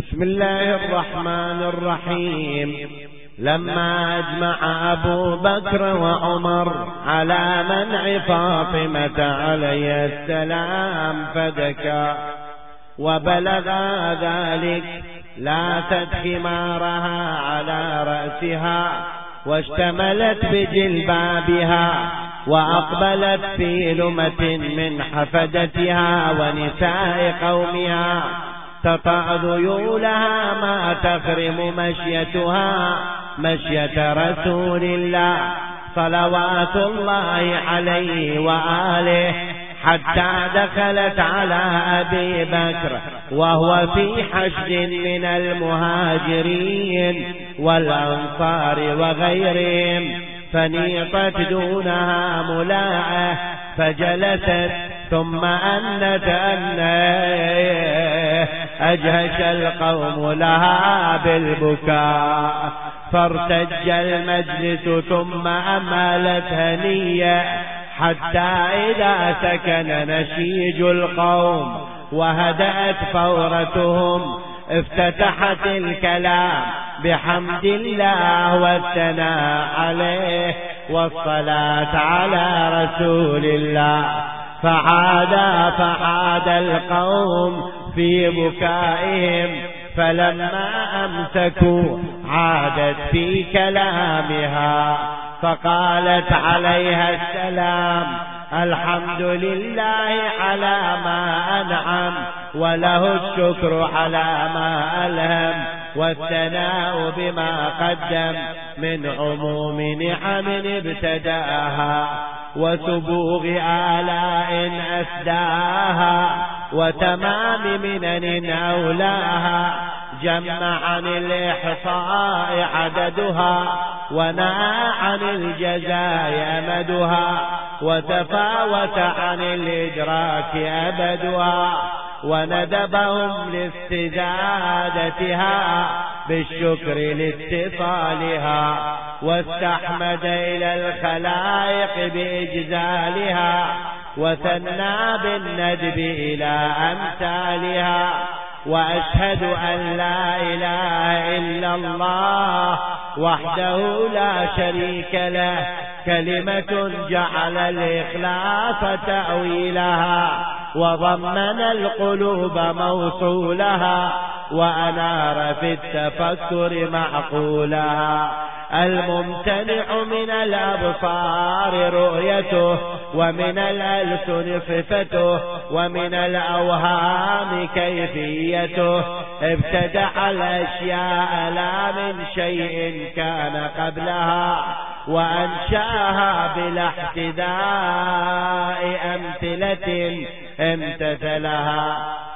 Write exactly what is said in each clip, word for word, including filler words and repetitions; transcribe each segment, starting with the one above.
بسم الله الرحمن الرحيم. لما أجمع أبو بكر وعمر على منع فاطمة عليه السلام فدكا، وبلغ ذلك لاست خمارها على رأسها واشتملت بجلبابها وأقبلت في لمة من حفدتها ونساء قومها تطأ ذيولها ما تخرم مشيتها مشية رسول الله صلوات الله عليه وآله، حتى دخلت على أبي بكر وهو في حشد من المهاجرين والأنصار وغيرهم، فنيطت دونها ملاءة فجلست، ثم أنت أنه أجهش القوم لها بالبكاء، فارتج المجلس ثم أمالت هنية، حتى إذا سكن نشيج القوم وهدأت فورتهم افتتحت الكلام بحمد الله والثناء عليه والصلاة على رسول الله، فعاد فعاد القوم في بكائهم، فلما أمسكوا عادت في كلامها فقالت عليها السلام: الحمد لله على ما أنعم، وله الشكر على ما ألهم، والثناء بما قدم من عموم نعم ابتداها وسبوغ آلاء أسداها وتمام منن أولاها، جمع عن الإحصاء عددها ونهى عن الجزاء أمدها، وتفاوت عن الإدراك أبدها، وندبهم لاستزادتها بالشكر لاتصالها، واستحمد إلى الخلائق بإجزالها، وثنى بالندب إلى أمثالها. وأشهد أن لا إله إلا الله وحده لا شريك له، كلمة جعل الإخلاص تأويلها، وضمن القلوب موصولها، وأنار في التفكر معقولها، الممتنع من الأبصار رؤيته، ومن الألسن صفته، ومن الأوهام كيفيته، ابتدع الأشياء لا من شيء كان قبلها، وأنشاها بلا احتذاء أمثلة امتثلها،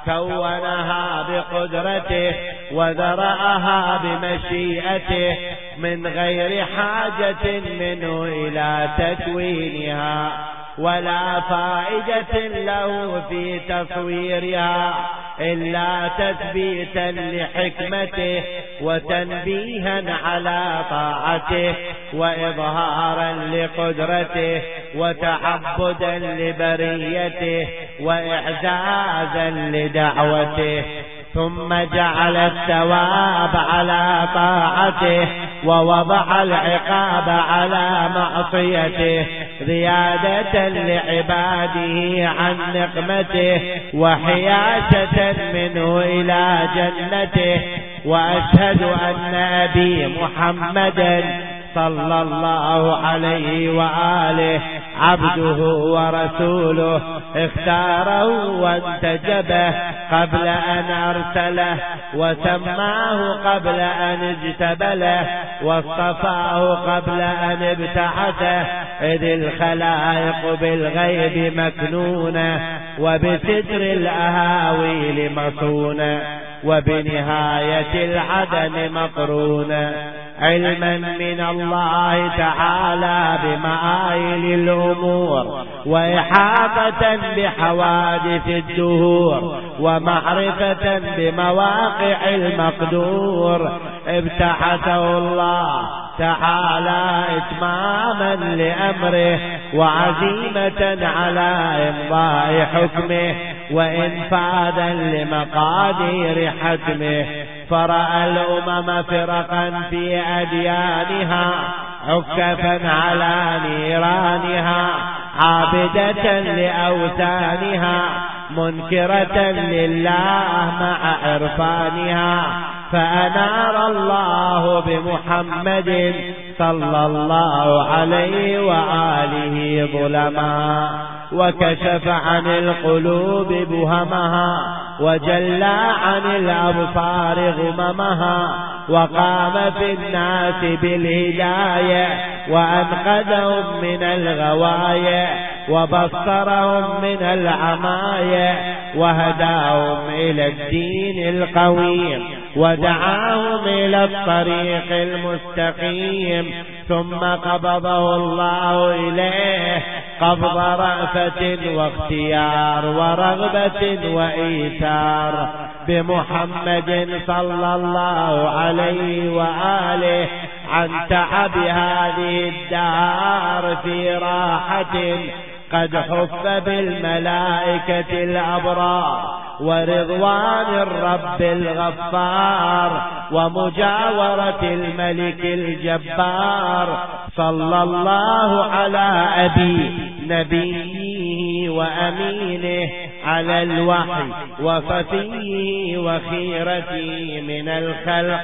كونها بقدرته وذرأها بمشيئته من غير حاجة منه إلى تكوينها، ولا فائدة له في تصويرها إلا تثبيتا لحكمته وتنبيها على طاعته وإظهارا لقدرته وتعبدا لبريته وإعزازا لدعوته، ثم جعل الثواب على طاعته ووضع العقاب على معصيته، زيادة لعباده عن نقمته وحياشة منه إلى جنته. وأشهد أن أبي محمدا صلى الله عليه وآله عبده ورسوله، اختاره وانتجبه قبل أن أرسله، وسماه قبل أن اجتبله، واصطفاه قبل أن ابتعثه، إذ الخلائق بالغيب مكنونة وبستر الأهاويل مصونة وبنهاية العدم مقرونة، علما من الله تعالى بمآيل الأمور، وإحاطة بحوادث الدهور، ومعرفة بمواقع المقدور، ابتعثه الله تعالى إتماما لأمره وعزيمة على إمضاء حكمه وإنفاذا لمقادير حتمه، فرأى الأمم فرقا في أديانها عكفا على نيرانها عابدة لأوثانها منكرة لله مع عرفانها فأنار الله بمحمد صلى الله عليه وآله ظلما وكشف عن القلوب بهمها وجلى عن الأبصار غممها وقام في الناس بالهداية وأنقذهم من الغواية وبصرهم من العماية وهداهم إلى الدين القويم ودعاهم إلى الطريق المستقيم ثم قبضه الله إليه قبض رأفة واختيار ورغبة وإيثار بمحمد صلى الله عليه وآله عن تعب هذه الدار في راحة قد حف بالملائكة الأبرار ورضوان الرب الغفار ومجاورة الملك الجبار صلى الله على أبي نبيه وأمينه على الوحي وفتيه وخيرته من الخلق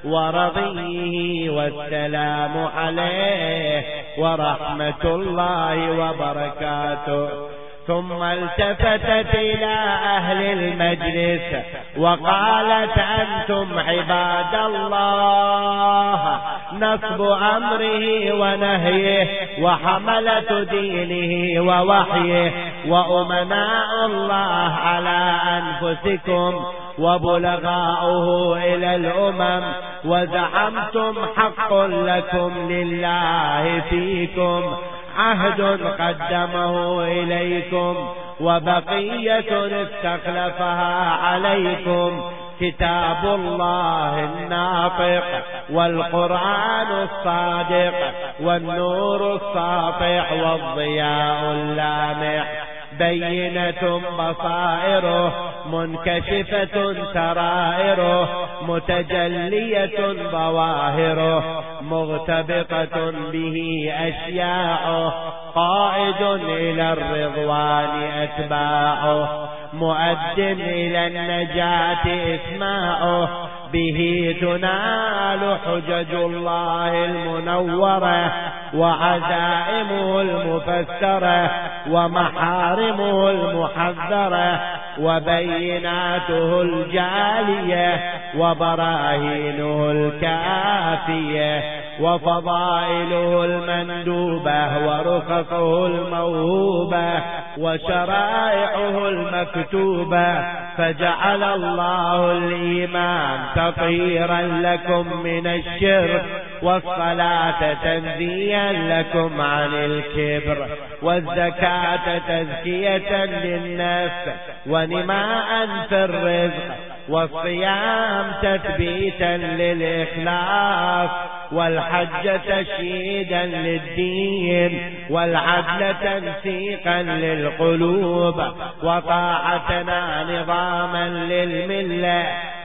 ورضيه والسلام عليه ورحمة الله وبركاته. ثم التفتت إلى أهل المجلس وقالت أنتم عباد الله نصب أمره ونهيه وحملة دينه ووحيه وأمناء الله على أنفسكم وبلغاؤه إلى الأمم وزعمتم حق لكم لله فيكم عهد قدمه إليكم وبقية استخلفها عليكم كتاب الله الناطق والقرآن الصادق والنور الساطع والضياء اللامع بينة بصائره منكشفة سرائره متجلية ظواهره مغتبطة به أشياعه قائد إلى الرضوان أتباعه مؤد إلى النجاة إسماعه به تنال حجج الله المنورة وعزائمه المفسرة ومحارمه المحذرة وبيناته الجالية وبراهينه الكافية وفضائله المندوبة ورخصه الموهوبة وشرائعه المكتوبة فجعل الله الإيمان تطهيرا لكم من الشرك والصلاة تنزيا لكم عن الكبر والزكاة تزكية للنفس ونماء في الرزق والصيام تثبيتا للإخلاص والحج تشييدا للدين والعدل تنسيقا للقلوب وطاعتنا نظاما للملة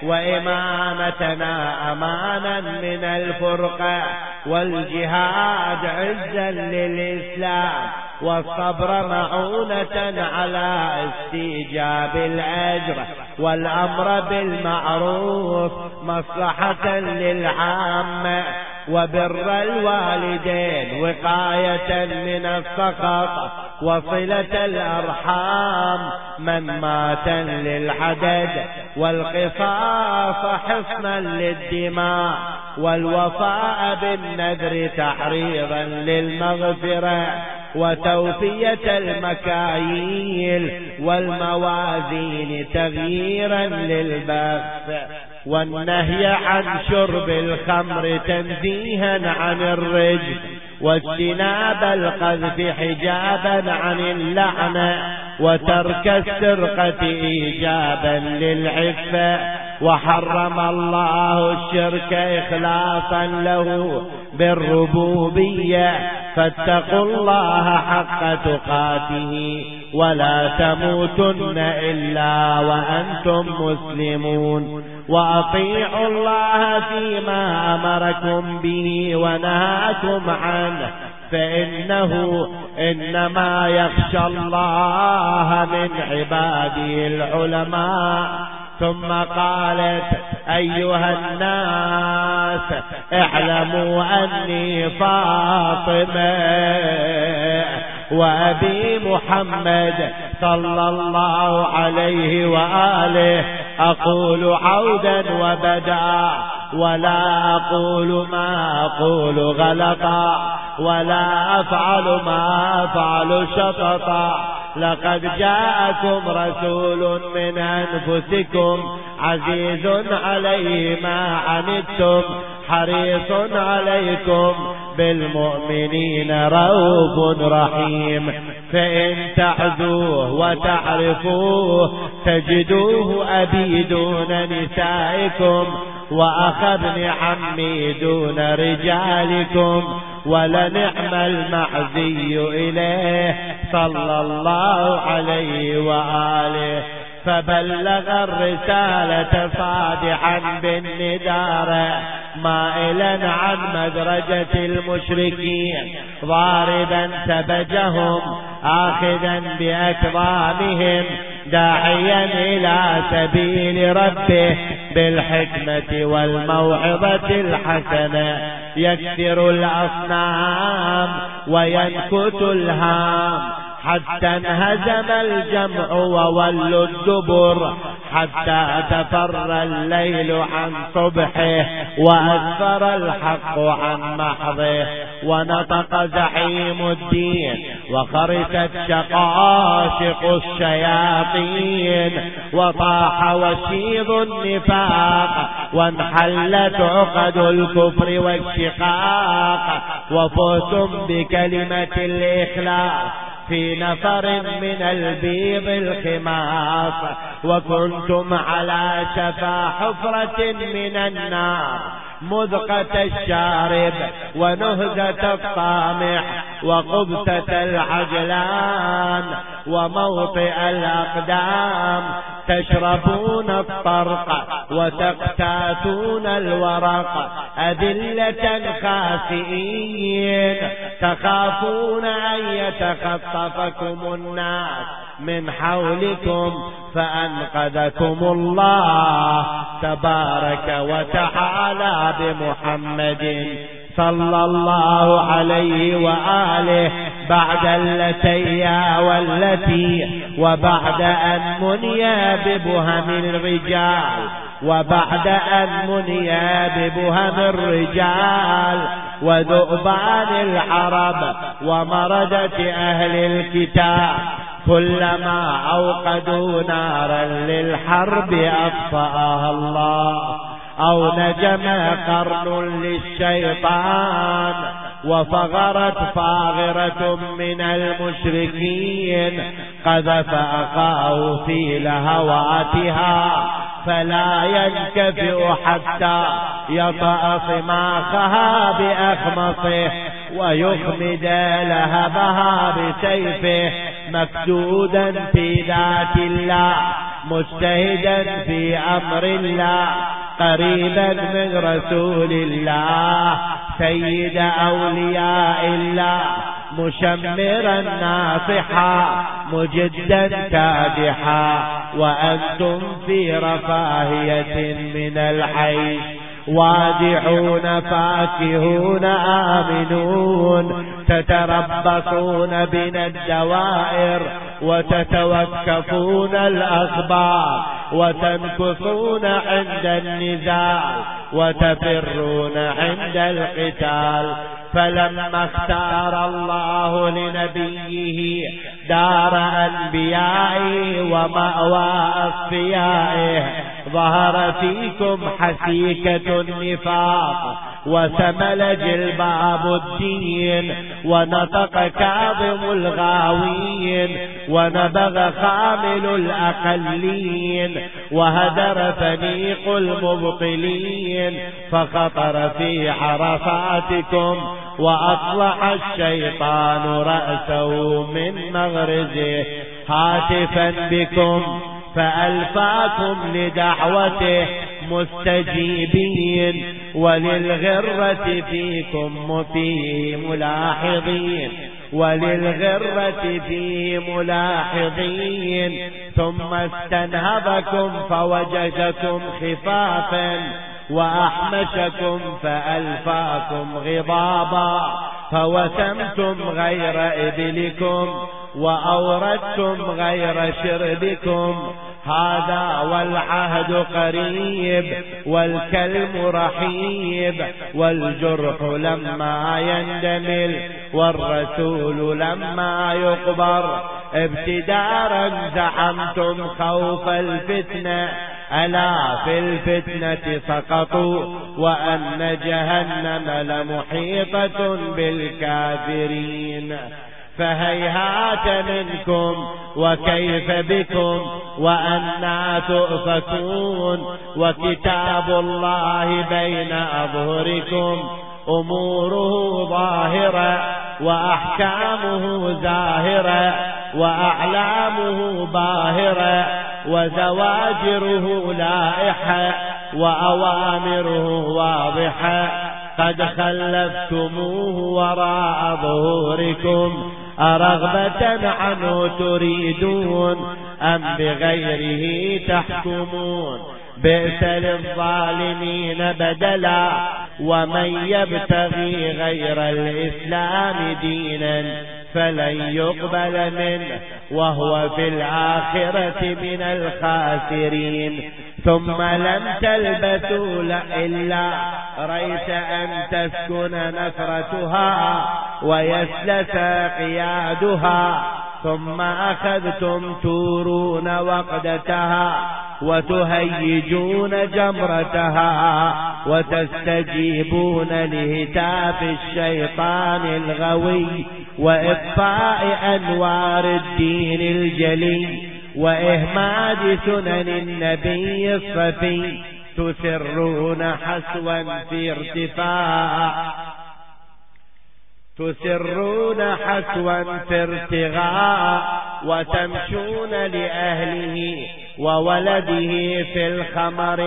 وإمامتنا أمانا من الفرقة والجهاد عزا للإسلام والصبر معونة على استيجاب الأجر والأمر بالمعروف مصلحة للعامة وبر الوالدين وقاية من السخط وصلة الأرحام من مات للعدد والقصاص حصنا للدماء والوفاء بالنذر تحريضا للمغفرة وتوفية المكاييل والموازين تغييرا للبخس والنهي عن شرب الخمر تنزيها عن الرجس واجتناب القذف حجابا عن اللعنة وترك السرقة إيجابا للعفة وحرم الله الشرك إخلاصا له بالربوبية فاتقوا الله حق تقاته ولا تموتن إلا وأنتم مسلمون وأطيعوا الله فيما أمركم به ونهاكم عنه فإنه إنما يخشى الله من عباده العلماء. ثم قالت أيها الناس اعلموا أني فاطمة وأبي محمد صلى الله عليه وآله أقول عودا وبدا ولا أقول ما أقول غلطا ولا أفعل ما أفعل شططا. لقد جاءكم رسول من أنفسكم عزيز عليه ما عنتم حريص عليكم بالمؤمنين رؤوف رحيم. فإن تعزوه وتعرفوه تجدوه أبي دون نسائكم وأخ ابن عمي دون رجالكم ولنعم المعزي إليه صلى الله عليه وآله. فبلغ الرسالة صادحا بالندارة مائلا عن مدرجة المشركين ضاربا سبجهم آخذا بأكظامهم داعيا إلى سبيل ربه بالحكمة والموعظة الحسنة يكسر الأصنام وينكت الهام حتى انهزم الجمع وولوا الدبر حتى تفر الليل عن صبحه وأسفر الحق عن محضه ونطق زعيم الدين وخرست شقاشق الشياطين وطاح وشيض النفاق وانحلت عقد الكفر والشقاق وفزتم بكلمة الإخلاص في نفر من البيض الخماص وكنتم على شفا حفرة من النار مذقة الشارب ونهزة الطامع وقبسة العجلان وموطئ الأقدام تشربون الطرق وتقتاتون الورق أذلة خاسئين تخافون أن يتخطفكم الناس من حولكم فأنقذكم الله تبارك وتعالى بمحمد صلى الله عليه وآله بعد اللتيا والتي وبعد أن منيا ببهم الرجال وبعد أن منيا ببهم الرجال وذؤبان العرب ومردة أهل الكتاب كلما أوقدوا نارا للحرب أطفأها الله أو نجم قرن للشيطان وفغرت فاغرة من المشركين قذف أخاه في لهواتها فلا ينكفئ حتى يطأ صماخها بأخمصه ويخمد لهبها بسيفه مكدودا في ذات الله مجتهدا في أمر الله قريبا من رسول الله سيد أولياء الله مشمرا ناصحا مجدا كادحا وأنتم في رفاهية من الحي وادعون فاكهون آمنون تتربصون بنا الدوائر وتتوكفون الأخبار وتنكثون عند النزاع وتفرون عند القتال. فلما اختار الله لنبيه دار أنبيائه ومأوى أصفيائه ظهر فيكم حسيكة النفاق وثمل جلباب الدين ونطق كاظم الغاوين ونبغ خامل الأقلين وهدر فنيق المبطلين فخطر في عرفاتكم وأطلع الشيطان رأسه من مغرزه هاتفا بكم فألفاكم لدعوته مستجيبين وللغرة فيكم فيه ملاحظين وللغرة فيه ملاحظين ثم استنهبكم فوجدكم خفافا وأحمشكم فألفاكم غضابا فوسمتم غير إبلكم وأوردتم غير شربكم هذا والعهد قريب والكلم رحيب والجرح لما يندمل والرسول لما يقبر ابتدارا زعمتم خوف الفتنة ألا في الفتنة سقطوا وأن جهنم لمحيطة بالكافرين فهيهات منكم وكيف بكم وأنا تؤفكون وكتاب الله بين أظهركم أموره ظاهرة وأحكامه زاهرة وأعلامه باهرة وزواجره لائحة وأوامره واضحة قد خلفتموه وراء ظهوركم أرغبة عنه تريدون أم بغيره تحكمون بئس للظالمين بدلا ومن يبتغي غير الإسلام دينا فلن يقبل منه وهو في الآخرة من الخاسرين ثم لم تلبثوا إلا ريت أن تسكن نفرتها ويسلس قيادها ثم أخذتم تورون وقدتها وتهيجون جمرتها وتستجيبون لهتاف الشيطان الغوي وإطفاء أنوار الدين الجلي وإهماد سنن النبي الصفي تسرون حسوا في ارتفاع تسرون حسوا في ارتغاء وتمشون لأهله وولده في الخمر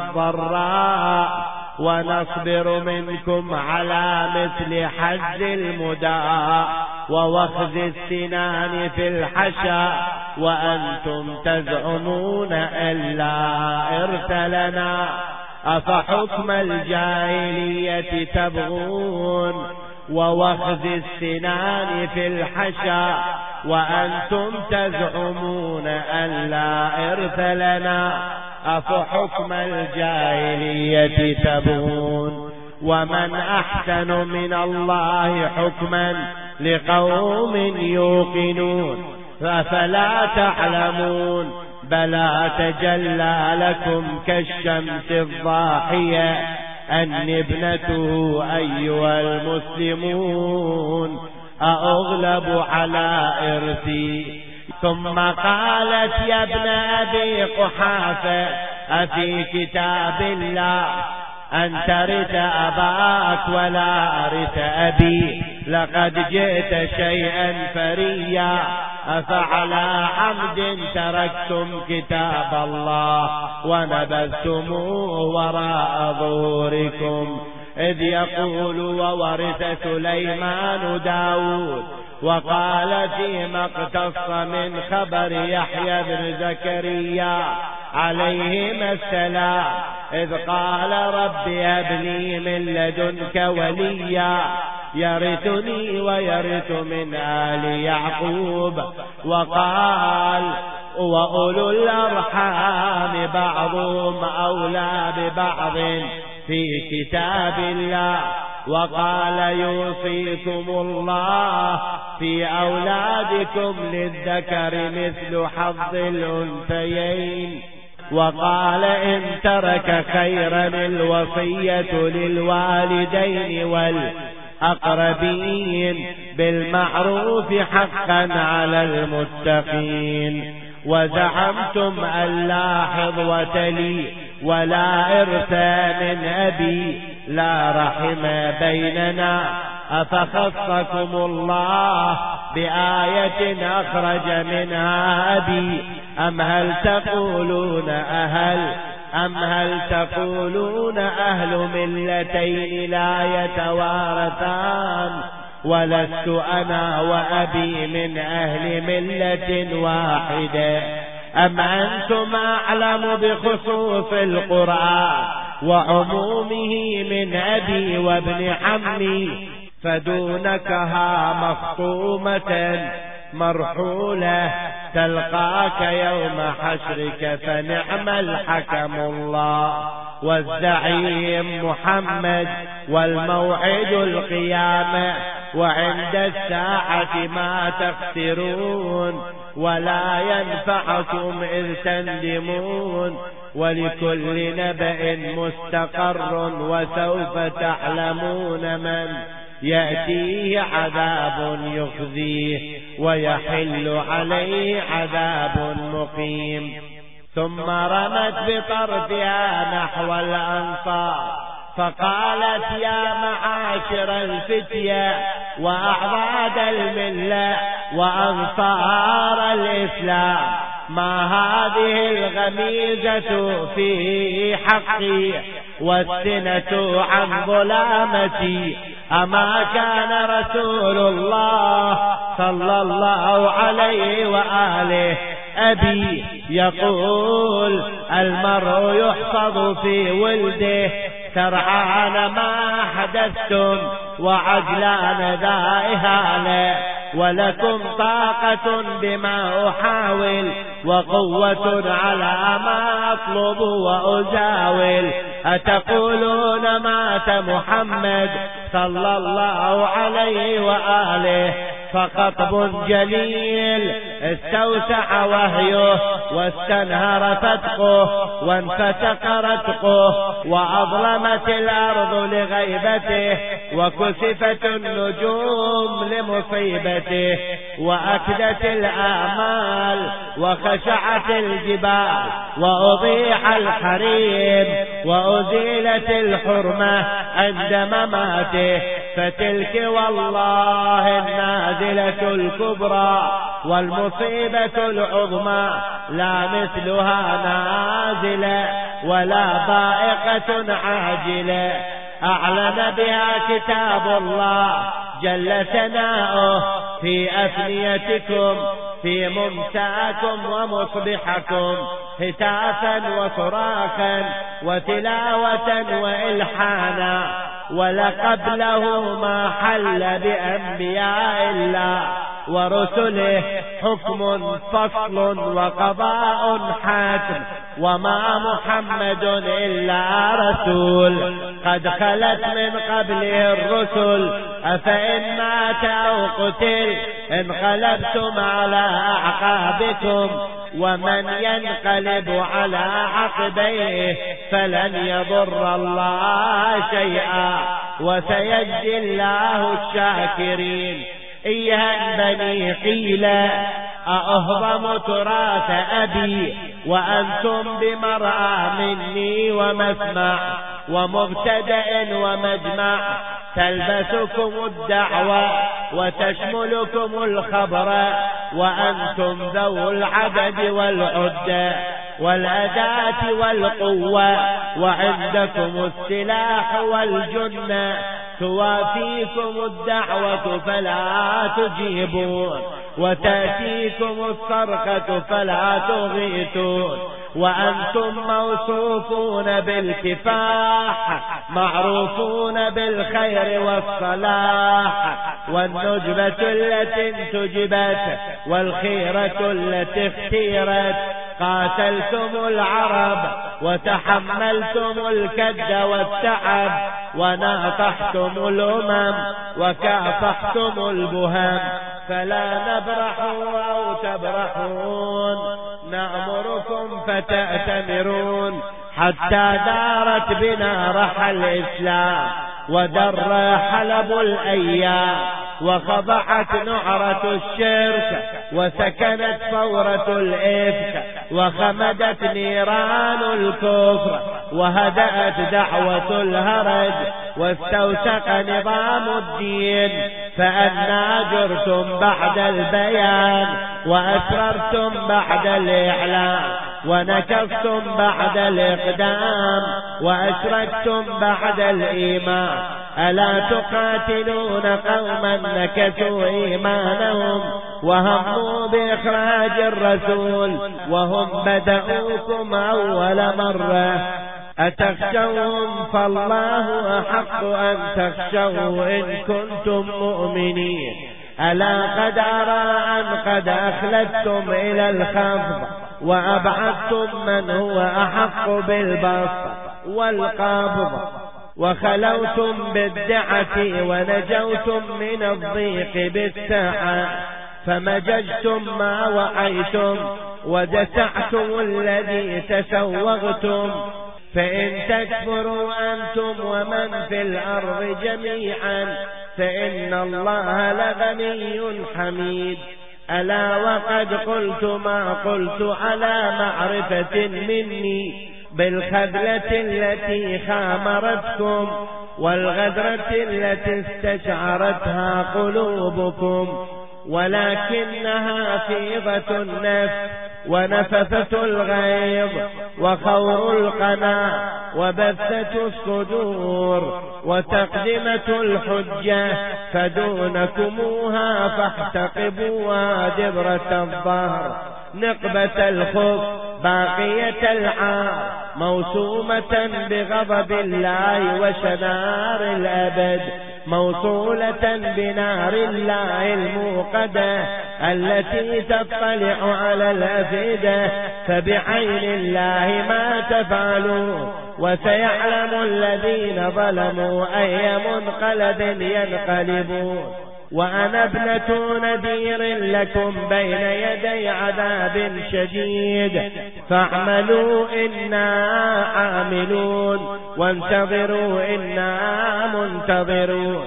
والضراء ونصبر منكم على مثل حز المداء ووخز السنان في الحشا وأنتم تزعمون ألا إرث لنا أفحكم الجاهلية تبغون ووخز السنان في الحشا وأنتم تزعمون ألا إرث لنا أفحكم الجاهلية تبغون ومن أحسن من الله حكما لقوم يوقنون ففلا تعلمون بلى تجلى لكم كالشمس الضاحية أن ابنته أيها المسلمون أأغلب على إرثي ثم قالت يا ابن أبي قحافة أفي كتاب الله أن ترث أباك ولا أرث أبي لقد جئت شيئا فريا أفعلى عمد تركتم كتاب الله ونبذتموه وراء ظهوركم إذ يقول وورث سليمان داود وقال فيما اقتص من خبر يحيى بن زكريا عليهما السلام إذ قال رب هب لي من لدنك وليا يرثني ويرث من آل يعقوب وقال وأولو الأرحام بعضهم أولى ببعض في كتاب الله وقال يوصيكم الله في أولادكم للذكر مثل حظ الأنثيين وقال إن ترك خيرا الوصية للوالدين أقربين بالمعروف حقا على المتقين. وزعمتم أن لا حظوة لي ولا إرث من أبي لا رحم بيننا، أفخصكم الله بآية أخرج منها أبي أم هل تقولون أهل أم هل تقولون أهل ملتين لا يتوارثان، ولست أنا وأبي من أهل ملة واحدة، أم أنتم أعلم بخصوص القرآن وعمومه من أبي وابن عمي، فدونكها مخطومة مرحولة تلقاك يوم حشرك، فنعم الحكم الله والزعيم محمد، والموعد القيامة، وعند الساعة ما تخسرون ولا ينفعكم إذ تندمون، ولكل نبأ مستقر وسوف تعلمون من يأتيه عذاب يخزيه ويحل عليه عذاب مقيم. ثم رمت بطرفها نحو الأنصار فقالت يا معاشر الفتية وأعضاد الملة وأنصار الإسلام، ما هذه الغميزة في حقي والسنة عن ظلامتي؟ أما كان رسول الله صلى الله عليه وآله أبي يقول المرء يحفظ في ولده سرعان ما حدثتم وعجلان ذا إهانة، ولكم طاقة بما أحاول وقوة على ما أطلب وأجاول، أتقولون مات محمد صلى الله عليه وآله فقطب جليل استوسع وهيه واستنهر فتقه وانفتق رتقه وأظلمت الأرض لغيبته وكسفت النجوم لمصيبته وأكدت الآمال وخشعت الجبال وأضيح الحريم وأزيلت الحرمة عند مماته، فتلك والله النازلة الكبرى والمصيبة العظمى لا مثلها نازلة ولا ضائقة عاجلة، أعلن بها كتاب الله جل ثناؤه في أثنيتكم في ممساكم ومصبحكم هتافا وصراخا وتلاوة وإلحانا، ولقبله ما حل بأنبياء الله ورسله حكم فصل وقضاء حاكم، وما محمد إلا رسول قد خلت من قبله الرسل، أفإن مات أو قتل انقلبتم على أعقابكم، ومن ينقلب على عقبيه فلن يضر الله شيئا وسيجزي الله الشاكرين. إيها بني قيل أأهضم تراث أبي وأنتم بمرأى مني ومسمع ومبتدأ ومجمع، تلبسكم الدعوة وتشملكم الخبر وأنتم ذو العدد والعدة والأداة والقوة، وعندكم السلاح والجنة، توافيكم الدعوة فلا تجيبون وتأتيكم الصرخة فلا تغيثون، وأنتم موصوفون بالكفاح معروفون بالخير والصلاح، والنجبة التي انتجبت والخيرة التي اختيرت، قاتلتم العرب وتحملتم الكد والتعب وناطحتم الأمم وكافحتم البهم، فلا نبرح أو تبرحون نأمركم فتأتمرون، حتى دارت بنا رحى الإسلام ودر حلب الأيام، وخضعت نعرة الشرك، وسكنت فورة الإفك، وخمدت نيران الكفر، وهدأت دعوة الهرج، واستوثق نظام الدين. فأنا جرتم بعد البيان، وأسررتم بعد الإعلان، ونكفتم بعد الإقدام، وأشركتم بعد الإيمان. ألا تقاتلون قوما نكثوا إيمانهم وهموا بإخراج الرسول وهم بدأوكم أول مرة؟ أتخشوهم؟ فالله أحق أن تخشوا إن كنتم مؤمنين. ألا قد أرى أن قد أخلدتم إلى الخفض، وأبعدتم من هو أحق بالبسط والقبض، وخلوتم بالدعة، ونجوتم من الضيق بالسعة، فمججتم ما وعيتم، ودسعتم الذي تسوغتم. فإن تكفروا أنتم ومن في الأرض جميعا فإن الله لغني حميد. ألا وقد قلت ما قلت على معرفة مني بالخذلة التي خامرتكم، والغدرة التي استشعرتها قلوبكم، ولكنها فيضة النفس، ونفثة الغيظ، وخور القناع، وبثة الصدور، وتقدمة الحجة. فدونكموها فاحتقبوها دبرة الظهر، نقبة الخف، باقية العار، موسومة بغضب الله وشنار الأبد، موصولة بنار الله الموقدة التي تطلع على الأفئدة. فبعين الله ما تفعلون، وسيعلم الذين ظلموا أي منقلب ينقلبون. وأنا ابنة نذير لكم بين يدي عذاب شديد، فاعملوا إنا عاملون، وانتظروا إنا منتظرون.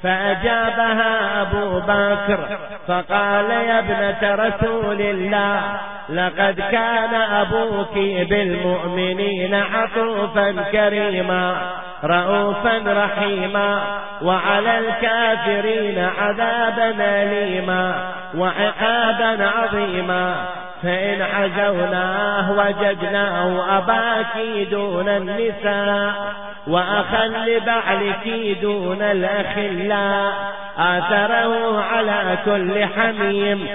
فأجابها أبو بكر فقال: يا ابنة رسول الله، لقد كان أبوك بالمؤمنين عطوفا كريما رؤوفا رحيما، وعلى الكافرين عذابا أليما وعقابا عظيما. فإن عزوناه وجدناه أباك دون النساء، وأخا لبعلك دون الأخلاء، آثره على كل حميم،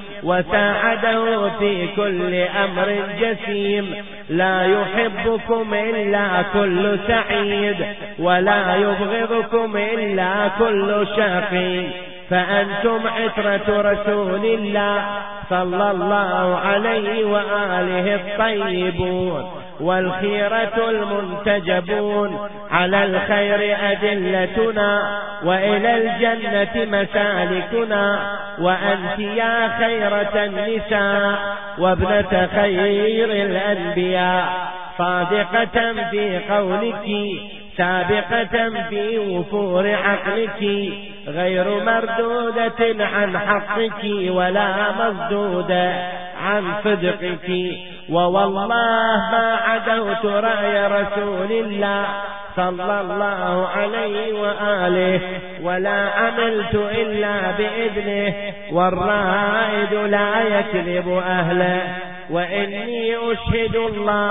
وساعده في كل أمر جسيم. لا يحبكم إلا كل سعيد، ولا يبغضكم إلا كل شقي. فأنتم عترة رسول الله صلى الله عليه وآله الطيبون، والخيرة المنتجبون. على الخير أدلتنا، وإلى الجنة مسالكنا. وأنت يا خيرة النساء، وابنة خير الأنبياء، صادقة في قولك، سابقة في وفور عقلك، غير مردودة عن حقك، ولا مردودة عن صدقك. ووالله ما عدوت رأي رسول الله صلى الله عليه وآله، ولا عملت إلا بإذنه، والرائد لا يكذب أهله. وإني أشهد الله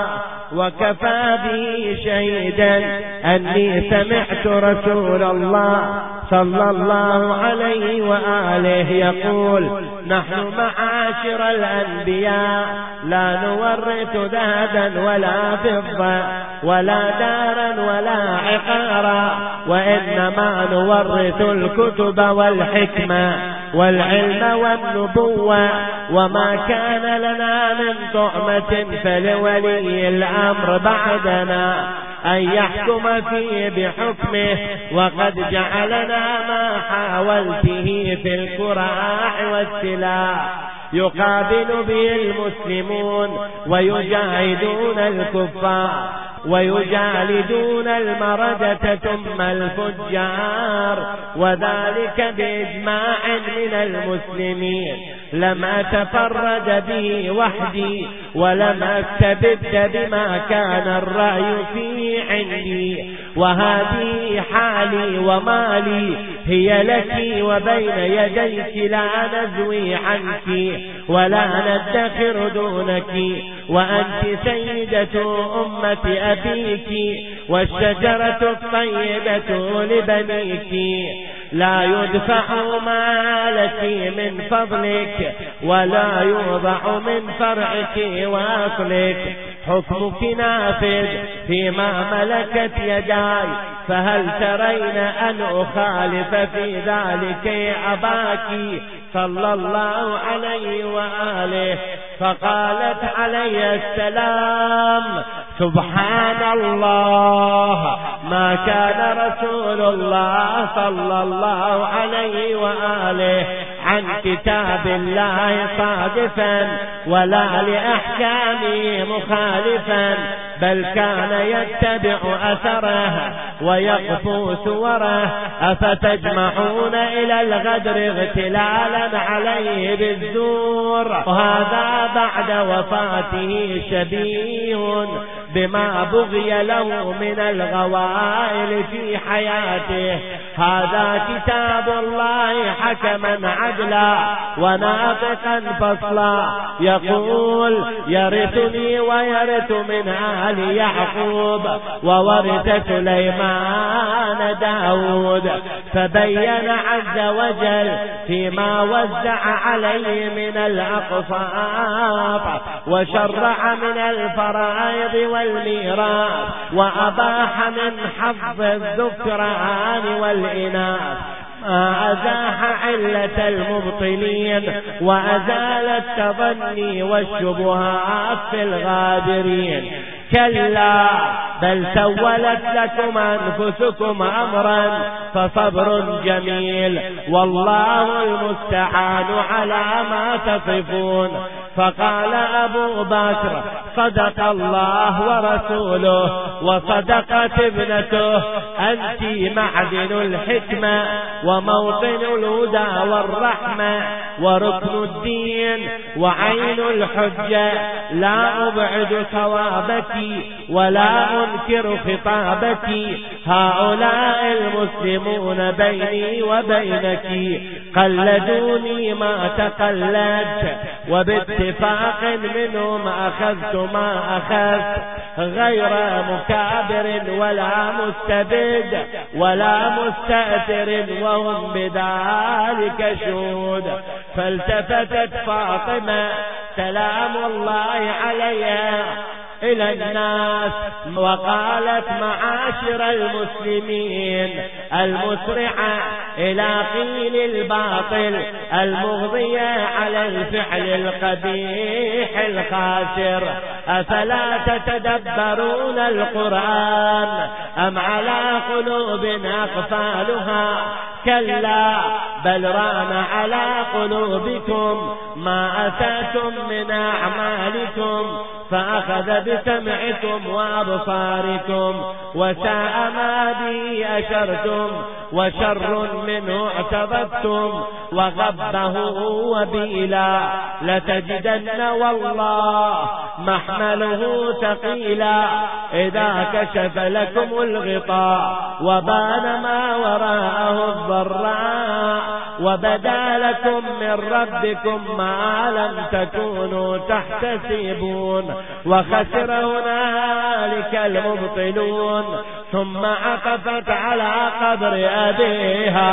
وكفى به شهيدا أني سمعت رسول الله صلى الله عليه وآله يقول: نحن معاشر الأنبياء لا نورث ذهبا ولا فضة، ولا دارا ولا عقارا، وإنما نورث الكتب والحكمة والعلم والنبوة. وما كان لنا من طعمة فلولي الأمر بعدنا أن يحكم فيه بحكمه، وقد جعلنا ما حاولته في الكراع والسلاح يقابل به المسلمون ويجاهدون الكفار. ويجالدون المردة ثم الفجار، وذلك بإجماع من المسلمين. لم أتفرد به وحدي ولم أستبد بما كان الرأي فيه عندي، وهذه حالي ومالي هي لك وبين يديك لا نزوي عنك ولا ندخر دونك، وأنت سيدة أمة أبيك والشجرة الطيبة لبنيك، لا يدفع ما لك من فضلك ولا يوضع من فرعك وأصلك، حكمك نافذ فيما ملكت يداي، فهل ترين أن أخالف في ذلك يا أباك صلى الله عليه وآله؟ فقالت عليه السلام: سبحان الله، ما كان رسول الله صلى الله عليه وآله عن كتاب الله صادفا ولا لأحكامه مخالفا، بل كان يتبع أثره ويقفو سوره. أفتجمعون إلى الغدر اغتلالا عليه بالزور؟ وهذا بعد وفاته شبيه بما بغي له من الغوائل في حياته. هذا كتاب الله حكما عدلا وناطقا فصلا، يقول: يرثني ويرث من آل يعقوب وورث سليمان داود. فبين عز وجل فيما وزع عليه من الأقساط وشرع من الفرائض والميراث، وأباح من حظ الذكران والإناث ما أزاح علة المبطلين وأزال التظني والشبهات في الغابرين. كلا بل سولت لكم أنفسكم أمرا فصبر جميل، والله المستعان على ما تصفون. فقال أبو بكر: صدق الله ورسوله وصدقت ابنته، أنت معدن الحكمة وموطن الهدى والرحمة وركن الدين وعين الحجة، لا أبعد صوابك ولا أنكر خطابك. هؤلاء المسلمون بيني وبينك قلدوني ما تقلدت، وباتفاق منهم أخذت ما أخذت، غير مكابر ولا مستبد ولا مستأثر، وهم بذلك شهود. فالتفتت فاطمة سلام الله عليها إلى الناس وقالت: معاشر المسلمين، المسرعة إلى قيل الباطل المغضية على الفعل القبيح الخاسر، أفلا تتدبرون القرآن أم على قلوب أقفالها؟ كلا بل ران على قلوبكم ما أتاتم من أعمالكم، فأخذ بسمعكم وأبصاركم، وساء ما به أشرتم، وشر منه اعتبدتم، وغبه وبيلا. لتجدن والله محمله ثقيلا إذا كشف لكم الغطاء وبان ما وراءه الضراء، وبدا لكم من ربكم ما لم تكونوا تحتسبون، وخسر هنالك المبطلون. ثم عطفت على قبر أبيها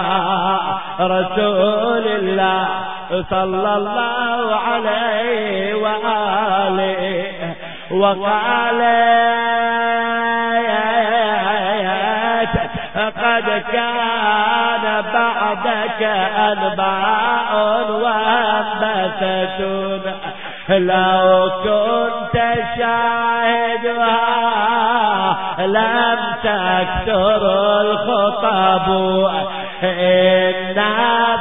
رسول الله صلى الله عليه وآله وقالت: قد كان بعدك أنباء وأنبثة، لو كنت شاهدها لم تكثر الخطب، إنا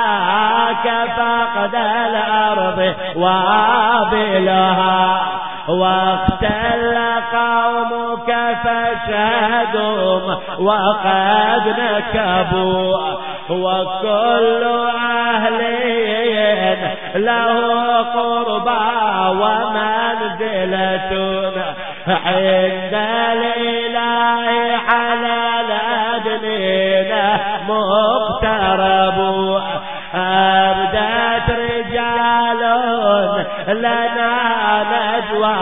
فقدناك فقد الأرض وابلها، واختل قومك فاشهدهم وقد نكبوا وكل أهل له قربى ومنزلة عند الإله على الأدنين مقترب أبدت رجال لنا نجوى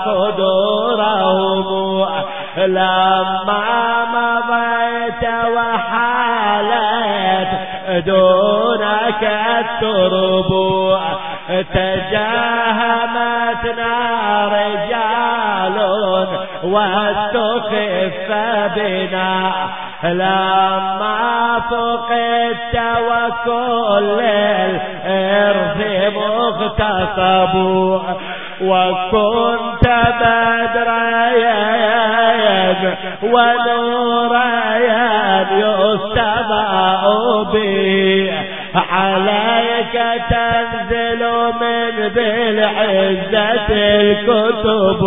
صدورهم لما مضيت وحالت دونك الترب تجاهمتنا رجال واستخف بنا لما فقدت وكل الإرث مغتصب وكنت بدريا ونوريا يستضاء به عليك تنزل من بالعزة الكتب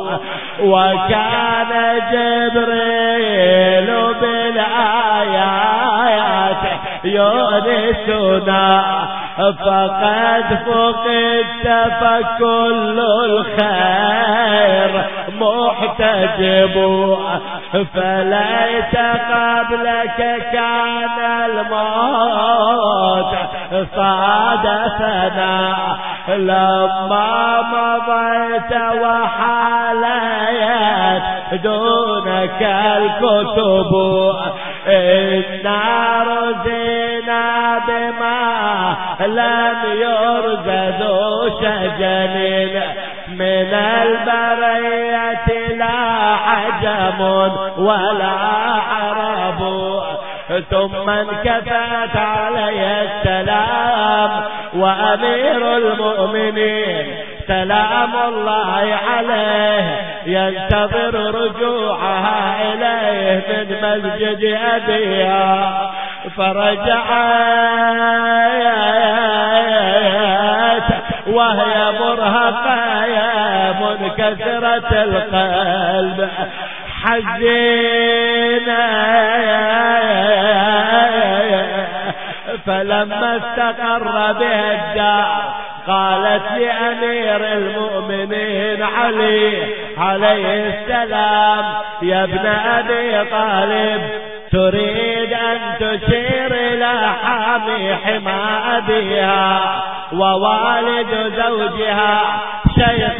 وكان جبريل بالآيات يونسنا فقد فقدت فكل الخير محتجب فليت قبلك كان الموت صادفنا لما مضيت وحاليت دونك الكتب إنا رزينا بما لم يرزد شجن من البرية لا عجم ولا عرب ثم انكفت علي السلام وأمير المؤمنين سلام الله عليه ينتظر رجوعها إليه من مسجد أبيها فرجعت وهي مرهقة منكسرة القلب حزينة فلما استقر بها الدار قالت لأمير المؤمنين علي عليه السلام يا ابن أبي طالب تريد أن تشير إلى حامي حمى أبيها ووالد زوجها شيخ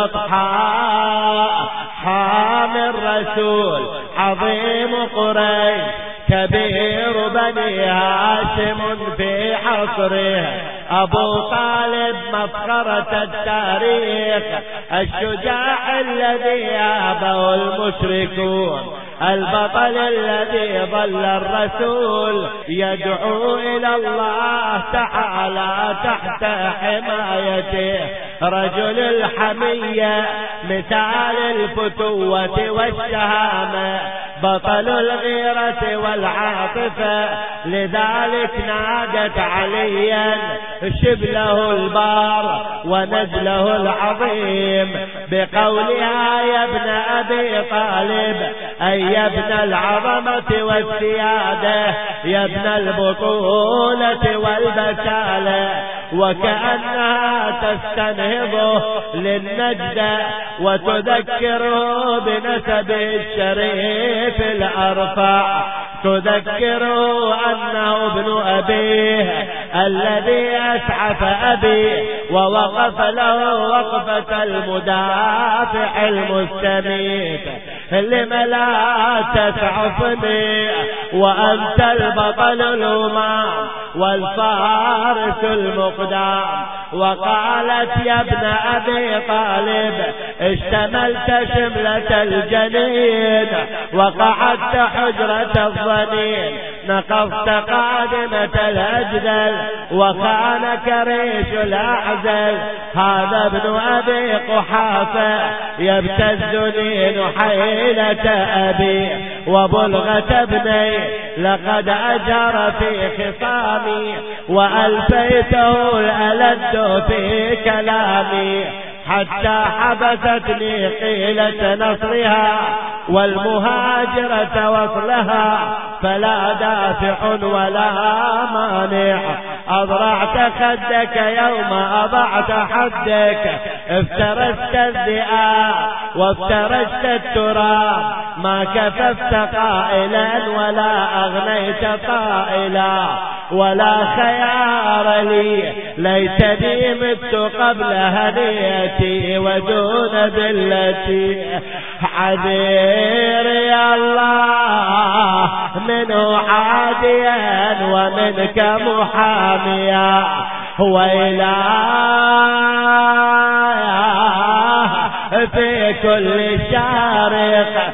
البطحاء حامي الرسول عظيم قريش كبير بني هاشم في حصره أبو طالب مفخرة التاريخ الشجاع الذي أباه المشركون البطل الذي ظل الرسول يدعو إلى الله تعالى تحت حمايته رجل الحمية مثال الفتوة والشهامة بطل الغيرة والعاطفة لذلك نادت عليا شبله البار ونجله العظيم بقولها يا ابن أبي طالب أي يا ابن العظمة والسيادة يا ابن البطولة والبسالة وكأنها تستنهضه للنجدة وتذكره بنسبه الشريف الأرفع تذكره أنه ابن أبيه الذي أسعف أبيه ووقف له وقفة المدافع المستميت لم لا تسعفني وأنت البطل الأمام والفارس المقدام وقالت يا ابن أبي طالب اشتملت شملة الجنين وقعدت حجرة الظنين نقضت قادمة الأجدل وخانك ريش الأعزل هذا ابن أبي قحافة يبتزني نحيلة أبي وبلغة ابني لقد أجر في خصامي وألفيته الألد في كلامي حتى حبستني قيلة نصرها والمهاجرة وصلها، فلا دافع ولا مانع. أضرعت خدك يوم أضعت حدك، افترست الذئاب وافترست التراب، ما كففت قائلا ولا أغنيت قائلا، ولا خيار لي ليتني مت قبل هديتي ودون ذلتي. حذير يا الله منه عاديا ومنك محاميا، وإله في كل شارق،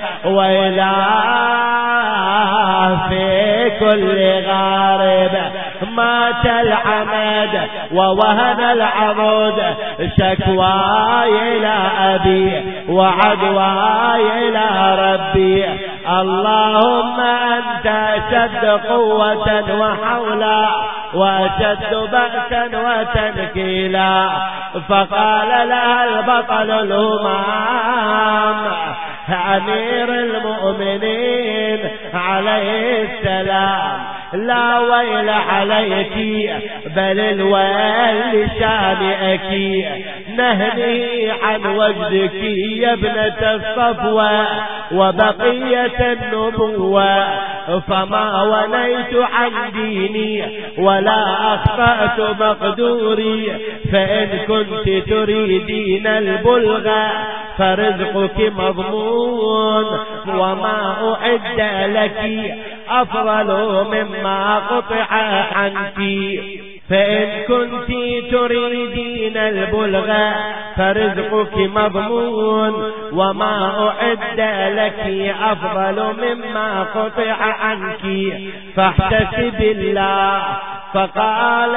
وإله في كل غارب. مات العمد ووهن العمود، شكواي إلى أبي وعدواي إلى ربي. اللهم أنت أشد قوة وحولا وأشد بأسا وتنكيلا. فقال لها البطل الهمام أمير المؤمنين عليه السلام: لا ويل عليك بل الويل شانئك، نهني عن وجدك يا ابنة الصفوة وبقية النبوة. فما وليت عن ديني ولا أخطأت مقدوري، فإن كنت تريدين البلغة فرزقك مضمون، وما أعد لك أفضل مما قطع عنك. فإن كنت تريدين البلغة فرزقك مضمون، وما أعد لك أفضل مما قطع عنك، فاحتسب الله. فقال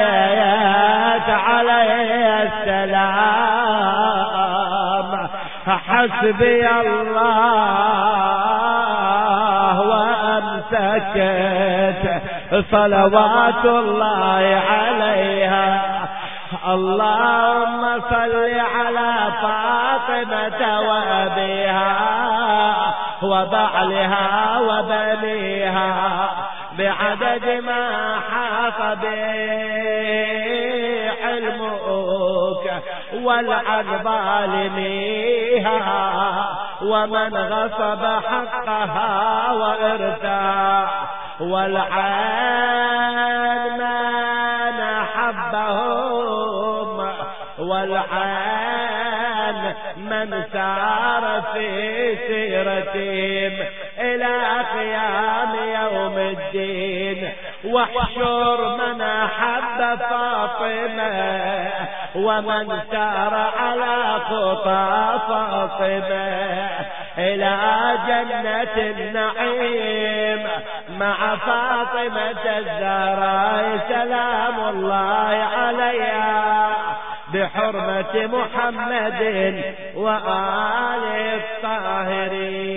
عليه السلام: حسبي الله، وأمسكت صلوات الله عليها. اللهم صل على فاطمة وأبيها وبعلها وبنيها بعدد ما حاط به علمك، والعن ظالميها ومن غصب حقها وارتاع، والعن من حبهم، والعن من سار في سيرتهم إلى قيام يوم الدين. واحشر من أحب فاطمة ومن سار على خطى فاطمة إلى جنة النعيم مع فاطمة الزهراء سلام الله عليها، بحرمة محمد وآل الطاهرين.